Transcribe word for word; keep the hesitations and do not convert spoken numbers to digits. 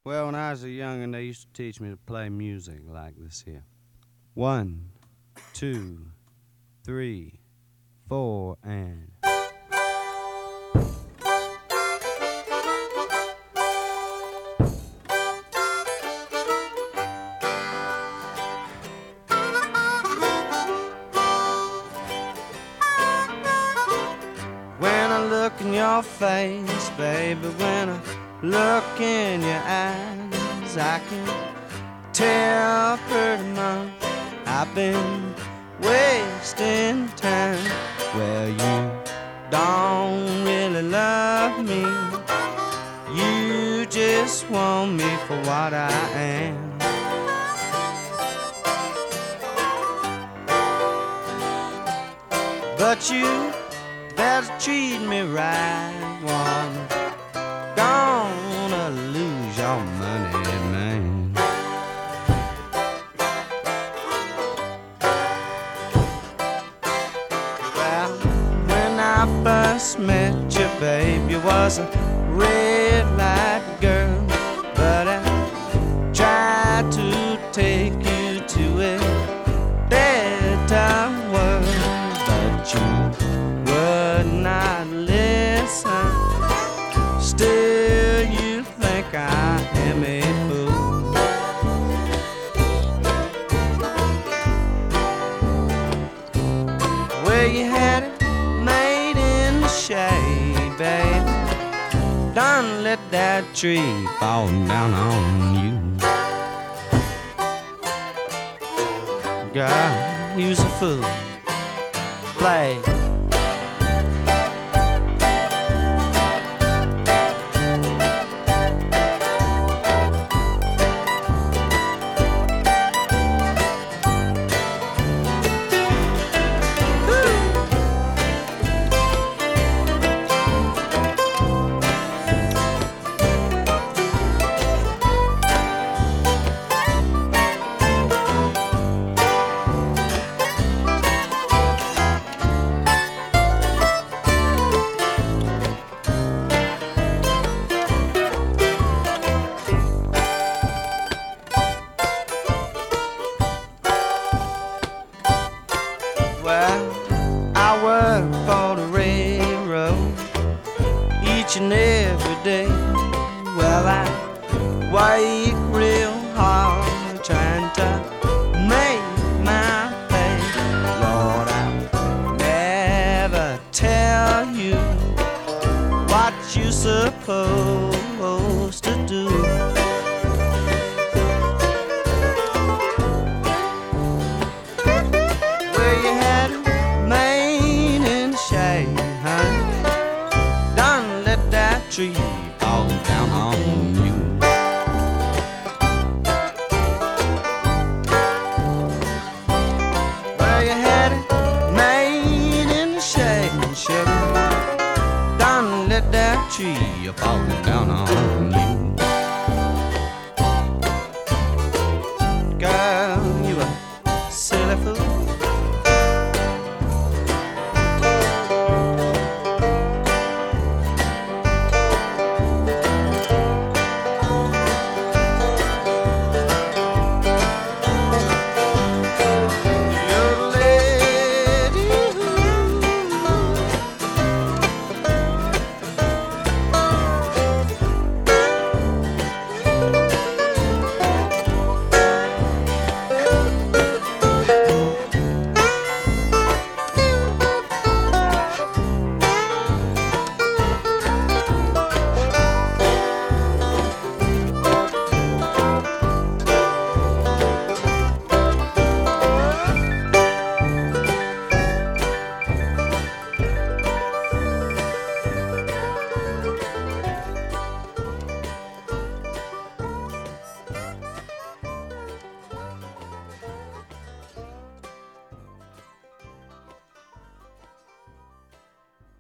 Well, when I was a youngin', they used to teach me to play music like this here. One, two, three, four, and... When I look in your face, baby, when I look in your eyes, I can tell pretty much I've been wasting time. Well, you don't really love me, you just want me for what I am. But you better treat me right, one gonna lose your money, man. Well, when I first met you, babe, you was a red light girl, but I tried to take you to a better world, but you would not listen. Still you think I am a fool. Well, you had it made in the shade, baby. Don't let that tree fall down on you. God, you's a fool. Play. Well, I work for the railroad each and every day. Well, I work real hard trying to make my pay. Lord, I never tell you what you're supposed to do. Tree fall down on you. Well, you had it made in the shade, sugar. Don't let that tree